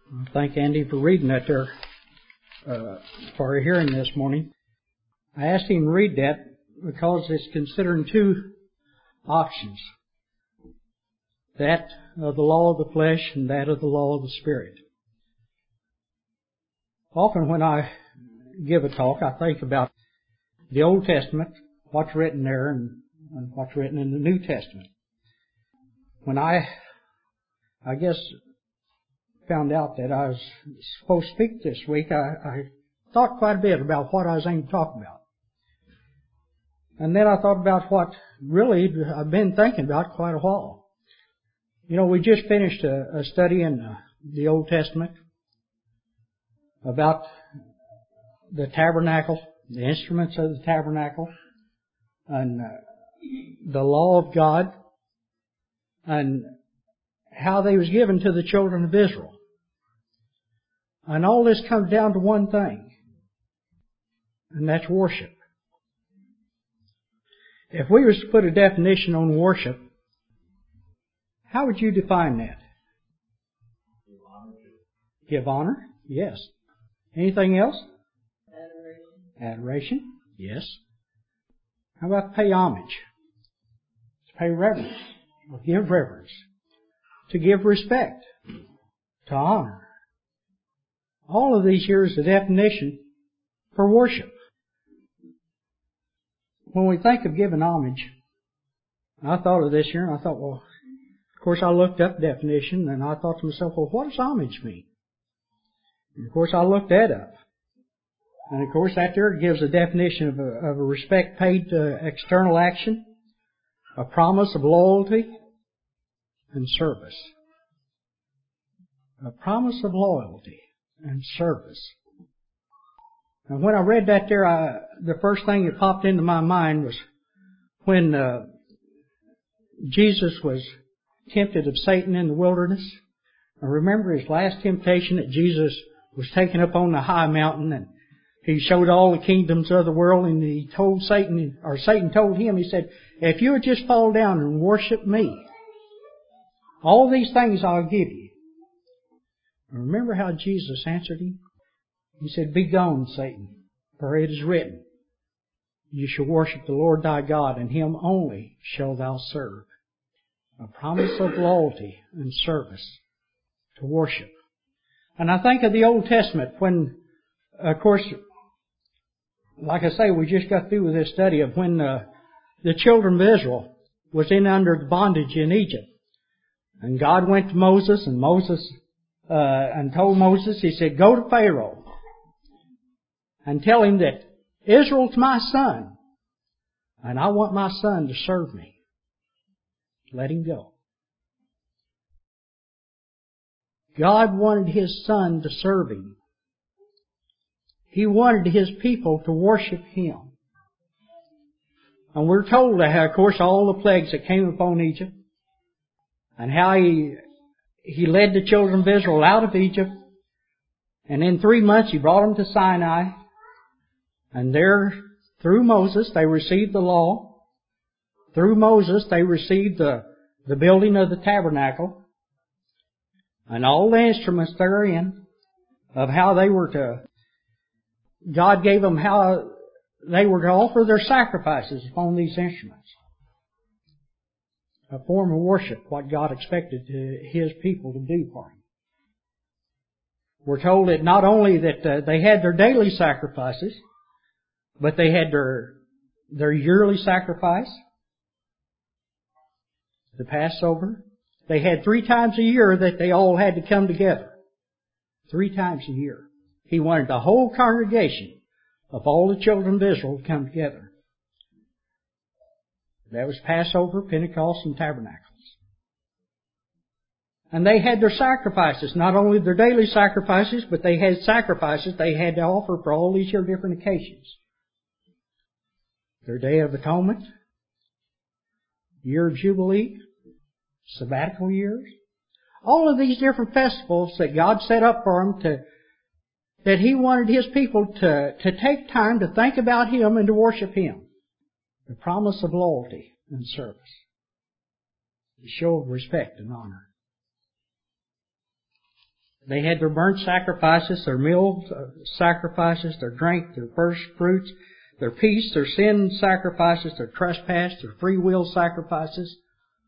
Thank Andy for reading that there for our hearing this morning. I asked him to read that because it's considering two options. That of the law of the flesh and that of the law of the Spirit. Often when I give a talk, I think about the Old Testament, what's written there, and what's written in the New Testament. When I guess, found out that I was supposed to speak this week, I thought quite a bit about what I was aiming to talk about. And then I thought about what really I've been thinking about quite a while. You know, we just finished a study in the Old Testament about the tabernacle, the instruments of the tabernacle, and the law of God, and how they was given to the children of Israel. And all this comes down to one thing, and that's worship. If we was to put a definition on worship, how would you define that? Give honor? Yes. Anything else? Adoration? Yes. How about pay homage? To pay reverence, or give reverence. To give respect, to honor. All of these here is the definition for worship. When we think of giving homage, I thought of this here and I thought, well, of course I looked up the definition and I thought to myself, well, what does homage mean? And of course I looked that up. And of course that there gives a definition of a respect paid to external action, a promise of loyalty, and service. A promise of loyalty and service. And when I read that there, the first thing that popped into my mind was when Jesus was tempted of Satan in the wilderness. I remember his last temptation that Jesus was taken up on the high mountain and he showed all the kingdoms of the world, and he told Satan, or Satan told him, he said, if you would just fall down and worship me, all these things I'll give you. Remember how Jesus answered him? He said, be gone, Satan, for it is written, you shall worship the Lord thy God, and him only shalt thou serve. A promise of loyalty and service to worship. And I think of the Old Testament when, of course, like I say, we just got through with this study of when the children of Israel was under the bondage in Egypt. And God went to Moses, and and told Moses, he said, go to Pharaoh and tell him that Israel's my son, and I want my son to serve me. Let him go. God wanted His son to serve Him. He wanted His people to worship Him. And we're told that, of course, all the plagues that came upon Egypt, and how He led the children of Israel out of Egypt, and in 3 months He brought them to Sinai, and there, through Moses, they received the law. Through Moses, they received the building of the tabernacle, and all the instruments therein of how they were to, God gave them how they were to offer their sacrifices upon these instruments. A form of worship, what God expected His people to do for Him. We're told that not only that they had their daily sacrifices, but they had their yearly sacrifice, the Passover. They had 3 times a year that they all had to come together. 3 times a year. He wanted the whole congregation of all the children of Israel to come together. That was Passover, Pentecost, and Tabernacles. And they had their sacrifices, not only their daily sacrifices, but they had sacrifices they had to offer for all these different occasions. Their Day of Atonement, Year of Jubilee, sabbatical years. All of these different festivals that God set up for them that He wanted His people to take time to think about Him and to worship Him. The promise of loyalty and service. The show of respect and honor. They had their burnt sacrifices, their meal sacrifices, their drink, their first fruits, their peace, their sin sacrifices, their trespass, their free will sacrifices.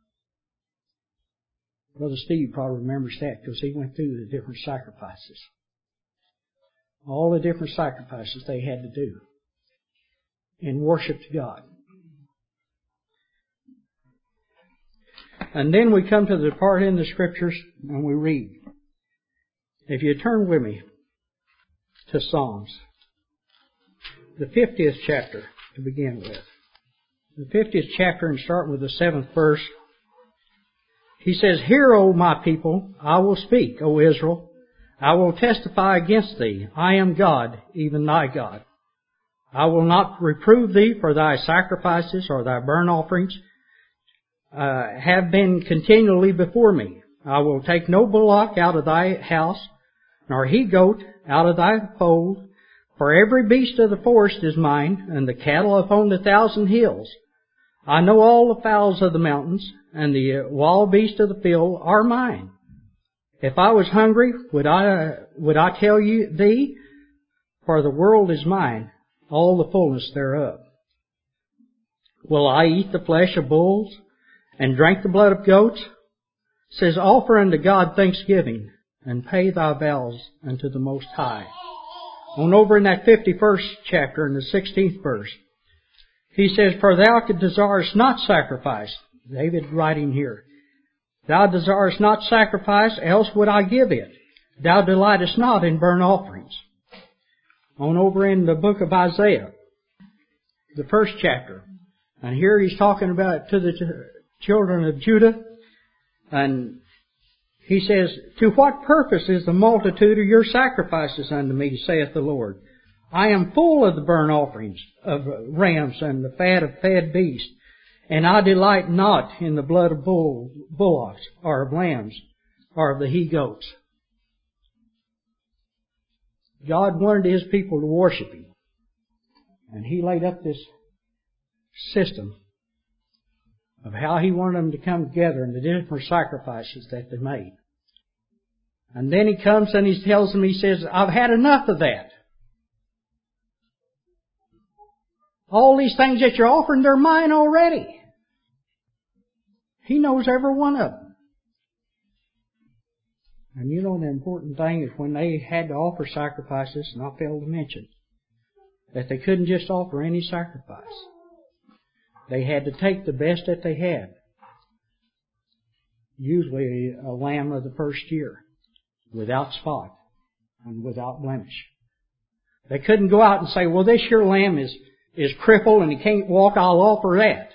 Brother Steve probably remembers that because he went through the different sacrifices. All the different sacrifices they had to do in worship to God. And then we come to the part in the Scriptures and we read. If you turn with me to Psalms, the 50th chapter to begin with. The 50th chapter, and start with the 7th verse. He says, Hear, O my people, I will speak, O Israel. I will testify against thee. I am God, even thy God. I will not reprove thee for thy sacrifices or thy burnt offerings have been continually before me. I will take no bullock out of thy house, nor he-goat out of thy fold. For every beast of the forest is mine, and the cattle upon the 1,000 hills. I know all the fowls of the mountains, and the wild beasts of the field are mine. If I was hungry, would I tell you thee? For the world is mine, all the fullness thereof. Will I eat the flesh of bulls, and drink the blood of goats? It says, Offer unto God thanksgiving, and pay thy vows unto the Most High. On over in that 51st chapter, in the 16th verse, he says, For thou desirest not sacrifice. David writing here. Thou desirest not sacrifice, else would I give it. Thou delightest not in burnt offerings. On over in the book of Isaiah, the 1st chapter. And here he's talking about to the children of Judah. And he says, To what purpose is the multitude of your sacrifices unto me, saith the Lord? I am full of the burnt offerings of rams and the fat of fed beasts, and I delight not in the blood of bullocks, or of lambs, or of the he-goats. God wanted His people to worship Him. And He laid up this system of how He wanted them to come together and the different sacrifices that they made. And then He comes and He tells them, He says, I've had enough of that. All these things that you're offering, they're mine already. He knows every one of them. And you know the important thing is when they had to offer sacrifices, and I failed to mention, that they couldn't just offer any sacrifice. They had to take the best that they had. Usually a lamb of the first year, without spot and without blemish. They couldn't go out and say, well, this here lamb is crippled and he can't walk, I'll offer that.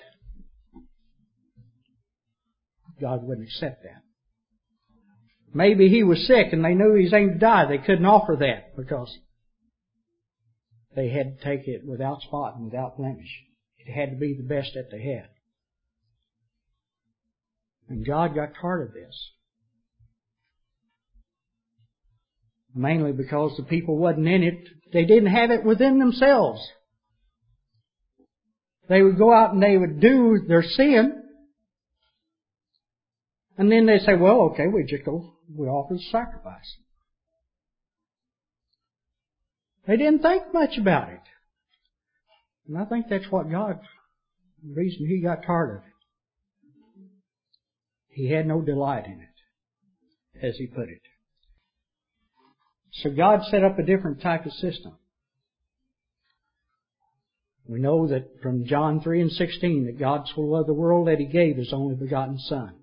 God wouldn't accept that. Maybe he was sick and they knew he was going to die. They couldn't offer that because they had to take it without spot and without blemish. It had to be the best that they had. And God got tired of this. Mainly because the people wasn't in it. They didn't have it within themselves. They would go out and they would do their sin. And then they say, well, okay, we offer the sacrifice. They didn't think much about it. And I think that's what the reason He got tired of it. He had no delight in it, as He put it. So God set up a different type of system. We know that from John 3:16 that God so loved the world that He gave His only begotten Son.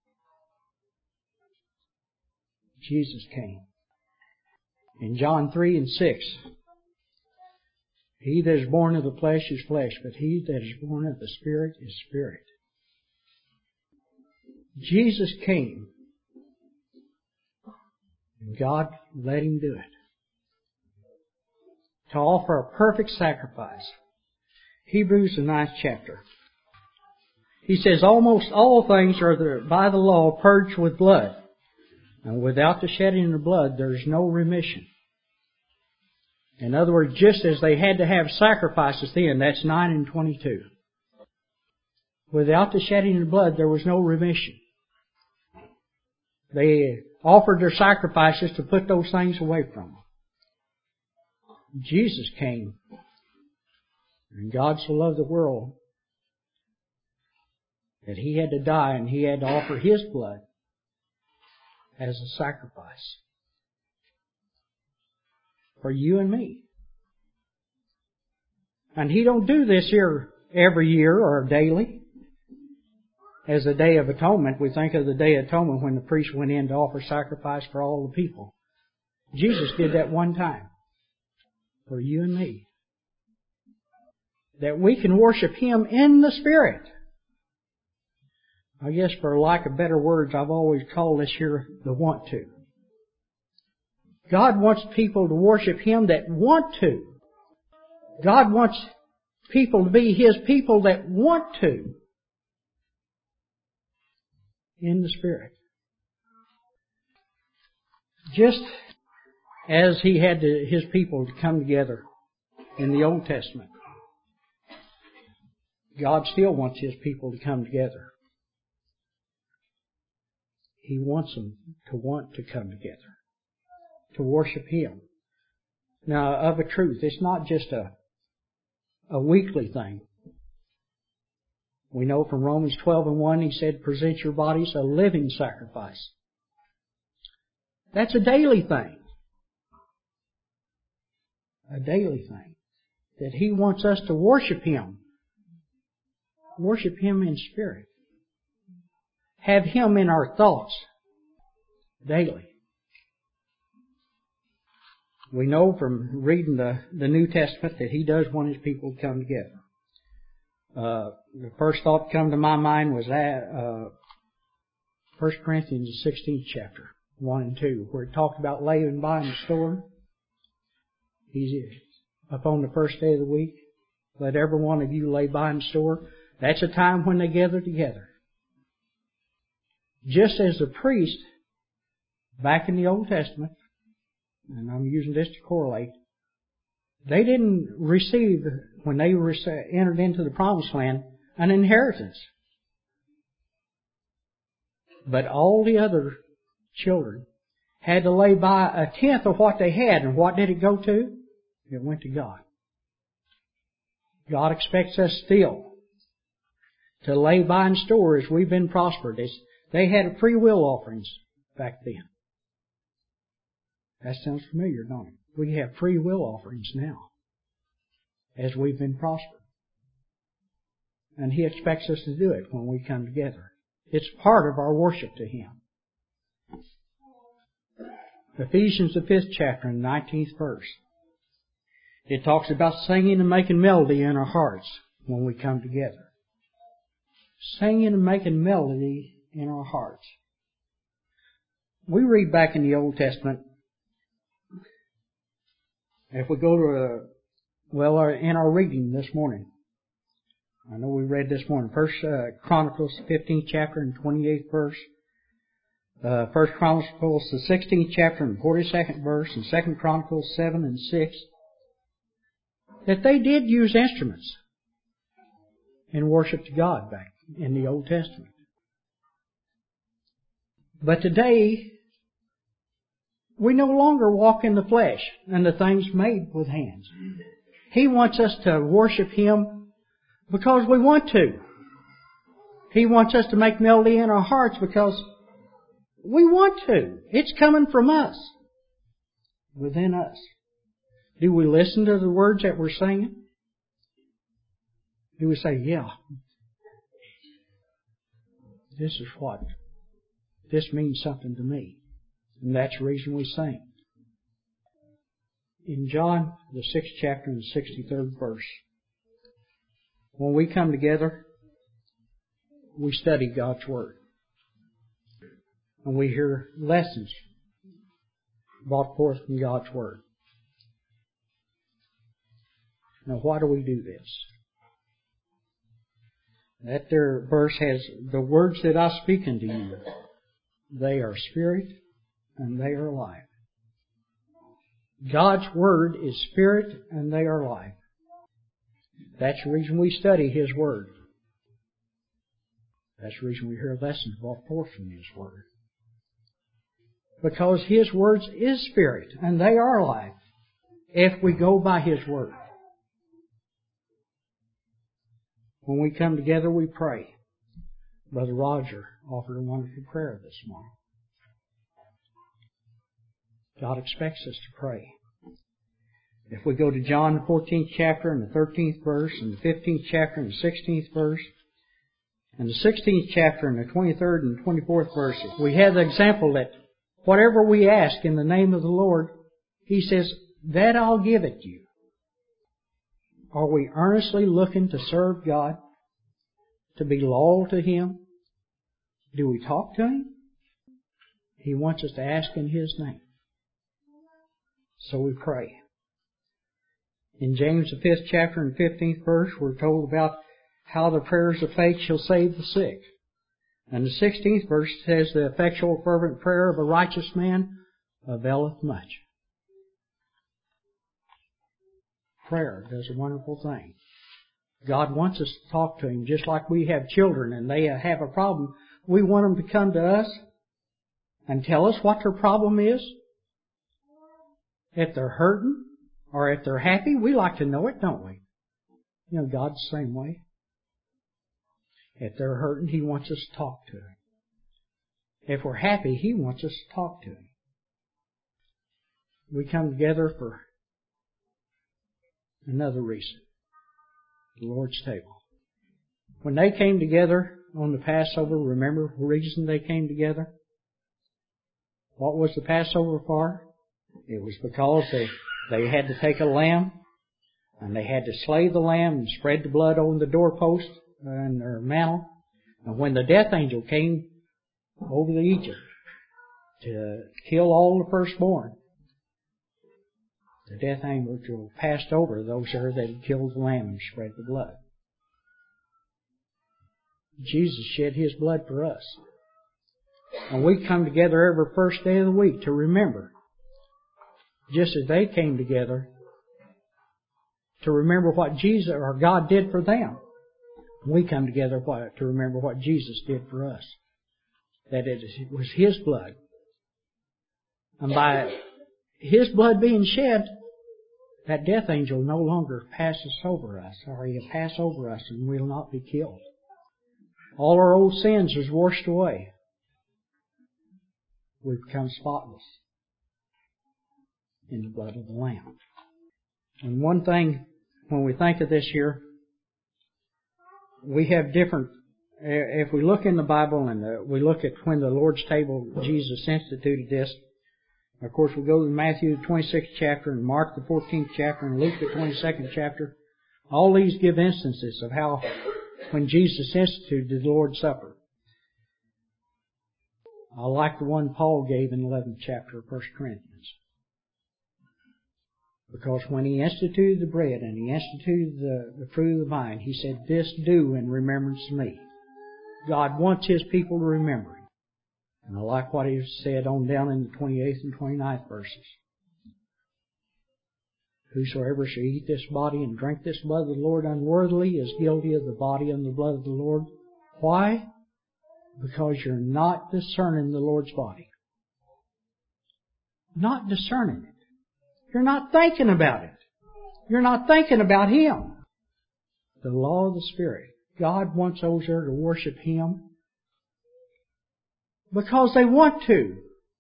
Jesus came. In John 3:6, He that is born of the flesh is flesh, but he that is born of the Spirit is spirit. Jesus came, and God let Him do it, to offer a perfect sacrifice. Hebrews, the 9th chapter. He says, almost all things are by the law purged with blood, and without the shedding of blood there is no remission. In other words, just as they had to have sacrifices then, that's 9:22. Without the shedding of blood there was no remission. They offered their sacrifices to put those things away from them. Jesus came, and God so loved the world that He had to die and He had to offer His blood as a sacrifice for you and me. And He don't do this here every year or daily. As the Day of Atonement, we think of the Day of Atonement when the priest went in to offer sacrifice for all the people. Jesus did that one time for you and me. That we can worship Him in the Spirit. I guess for lack of better words, I've always called this here the want to. God wants people to worship Him that want to. God wants people to be His people that want to. In the Spirit. Just as He had His people to come together in the Old Testament, God still wants His people to come together. He wants them to want to come together, to worship Him. Now, of a truth, it's not just a weekly thing. We know from Romans 12:1, He said, present your bodies a living sacrifice. That's a daily thing. A daily thing. That He wants us to worship Him. Worship Him in spirit. Have Him in our thoughts daily. We know from reading the New Testament that He does want His people to come together. The first thought that came to my mind was 1 Corinthians, the 16th chapter, 1 and 2, where it talked about laying by in the store. He's upon the first day of the week. Let every one of you lay by in the store. That's a time when they gather together. Just as the priest, back in the Old Testament, and I'm using this to correlate, they didn't receive, when they entered into the Promised Land, an inheritance. But all the other children had to lay by a tenth of what they had. And what did it go to? It went to God. God expects us still to lay by in store as we've been prospered. They had free will offerings back then. That sounds familiar, don't it? We have free will offerings now as we've been prospered. And He expects us to do it when we come together. It's part of our worship to Him. Ephesians, the 5th chapter, and 19th verse. It talks about singing and making melody in our hearts when we come together. Singing and making melody in our hearts. We read back in the Old Testament, if we go to in our reading this morning, I know we read this morning, 1 Chronicles, 15th chapter and 28th verse, 1 Chronicles, the 16th chapter and 42nd verse, and 2 Chronicles 7 and 6, that they did use instruments in worship to God back in the Old Testament. But today, we no longer walk in the flesh and the things made with hands. He wants us to worship Him because we want to. He wants us to make melody in our hearts because we want to. It's coming from us, within us. Do we listen to the words that we're singing? Do we say, yeah, this means something to me. And that's the reason we sing. In John, the 6th chapter and the 63rd verse, when we come together, we study God's Word. And we hear lessons brought forth from God's Word. Now, why do we do this? That there verse has, the words that I speak unto you, they are spirit and they are life. God's Word is spirit and they are life. That's the reason we study His Word. That's the reason we hear lessons brought forth from His Word. Because His words is spirit, and they are life, if we go by His word. When we come together, we pray. Brother Roger offered a wonderful prayer this morning. God expects us to pray. If we go to John, the 14th chapter and the 13th verse, and the 15th chapter and the 16th verse, and the 16th chapter and the 23rd and 24th verses, we have the example that whatever we ask in the name of the Lord, He says, that I'll give it you. Are we earnestly looking to serve God? To be loyal to Him? Do we talk to Him? He wants us to ask in His name. So we pray. In James the 5th chapter and 15th verse, we're told about how the prayers of faith shall save the sick. And the 16th verse says, the effectual fervent prayer of a righteous man availeth much. Prayer does a wonderful thing. God wants us to talk to Him just like we have children and they have a problem. We want them to come to us and tell us what their problem is. If they're hurting or if they're happy, we like to know it, don't we? You know, God's the same way. If they're hurting, He wants us to talk to Him. If we're happy, He wants us to talk to Him. We come together for another reason. The Lord's table. When they came together on the Passover, remember the reason they came together? What was the Passover for? It was because they had to take a lamb and they had to slay the lamb and spread the blood on the doorpost and their mantle. And when the death angel came over to Egypt to kill all the firstborn, the death angel passed over those there that had killed the lamb and spread the blood. Jesus shed His blood for us. And we come together every first day of the week to remember, just as they came together, to remember what Jesus or God did for them. We come together to remember what Jesus did for us. That it was His blood. And by His blood being shed, that death angel no longer passes over us, or he'll pass over us and we'll not be killed. All our old sins is washed away. We become spotless in the blood of the Lamb. And one thing, when we think of this here, we have different, if we look in the Bible and we look at when the Lord's table, Jesus instituted this. Of course, we go to Matthew the 26th chapter and Mark the 14th chapter and Luke the 22nd chapter. All these give instances of how when Jesus instituted the Lord's Supper. I like the one Paul gave in the 11th chapter of 1 Corinthians. Because when He instituted the bread and He instituted the fruit of the vine, He said, "This do in remembrance of me." God wants His people to remember Him. And I like what He said on down in the 28th and 29th verses. Whosoever shall eat this body and drink this blood of the Lord unworthily is guilty of the body and the blood of the Lord. Why? Because you're not discerning the Lord's body. Not discerning it. You're not thinking about it. You're not thinking about Him. The law of the Spirit. God wants those there to worship Him because they want to.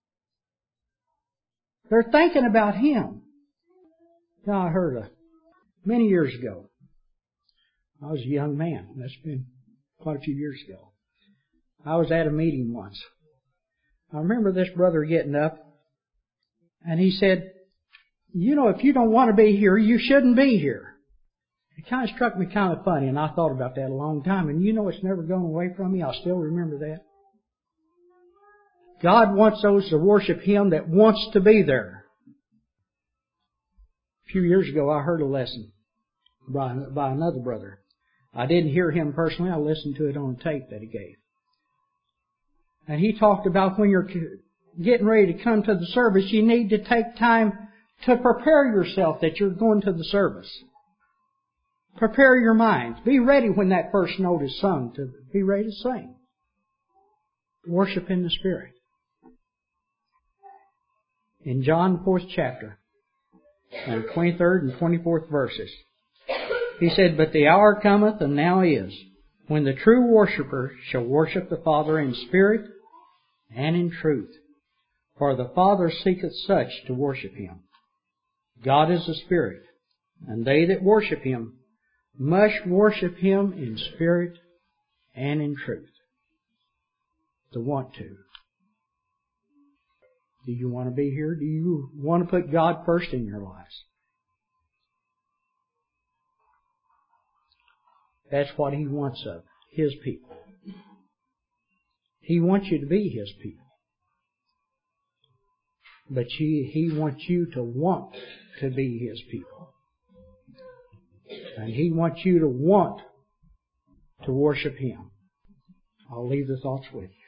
They're thinking about Him. Now I heard many years ago. I was a young man. That's been quite a few years ago. I was at a meeting once. I remember this brother getting up and he said, "You know, if you don't want to be here, you shouldn't be here." It kind of struck me kind of funny, and I thought about that a long time. And you know, it's never gone away from me. I still remember that. God wants those to worship Him that wants to be there. A few years ago, I heard a lesson by another brother. I didn't hear him personally. I listened to it on a tape that he gave. And he talked about when you're getting ready to come to the service, you need to take time to prepare yourself that you're going to the service. Prepare your mind. Be ready when that first note is sung to be ready to sing. Worship in the Spirit. in John the 4th chapter, and 23rd and 24th verses. He said, "But the hour cometh, and now is, when the true worshipper shall worship the Father in spirit and in truth. For the Father seeketh such to worship Him. God is a spirit, and they that worship Him must worship Him in spirit and in truth." To want to. Do you want to be here? Do you want to put God first in your lives? That's what He wants of His people. He wants you to be His people. But He wants you to want to be His people. And He wants you to want to worship Him. I'll leave the thoughts with you.